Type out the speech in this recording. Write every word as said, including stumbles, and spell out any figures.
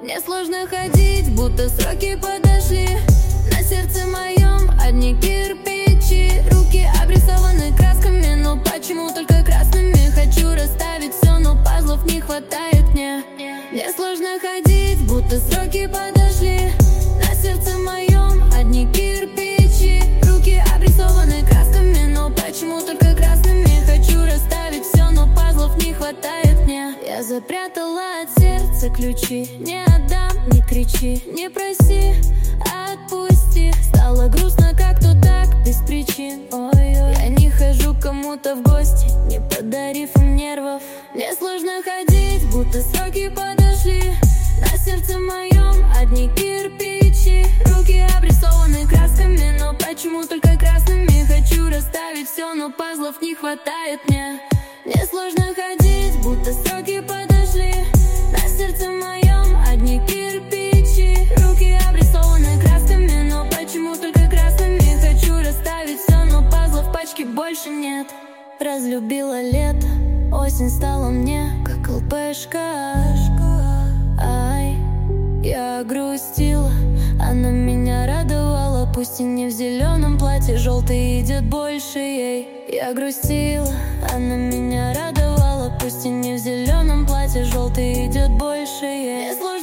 Мне сложно ходить, будто сроки подошли. На сердце моем одни кирпичи. Руки обрисованы красками, но почему только красными? Хочу расставить все, но пазлов не хватает мне. Мне сложно ходить, будто сроки подошли. На сердце моем одни кирпичи. Руки обрисованы красками, но почему только красными? Хочу расставить все, но пазлов не хватает мне. Я запрятала от сердца ключи. Не отдам, не кричи, не проси, отпусти. Стало грустно как-то так, без причин. Ой-ой, я не хожу к кому-то в гости, не подарив им нервов. Мне сложно ходить, будто сроки подошли. На сердце моем одни кирпичи. Руки обрисованы красками, но почему только красными? Хочу расставить все, но пазлов не хватает мне. Мне сложно ходить, будто сроки подошли. На сердце моем одни кирпичи. Руки обрисованы красками, но почему только красными? Хочу расставить все, но пазлов в пачке больше нет. Разлюбила лето, осень стала мне как ЛПшка. Ай, я грустила, она меня радовала. Пусть и не в зеленом платье, желтый идет больше ей. Я грустила, она меня радовала. Пусть и не в зеленом платье, желтый идет больше ей.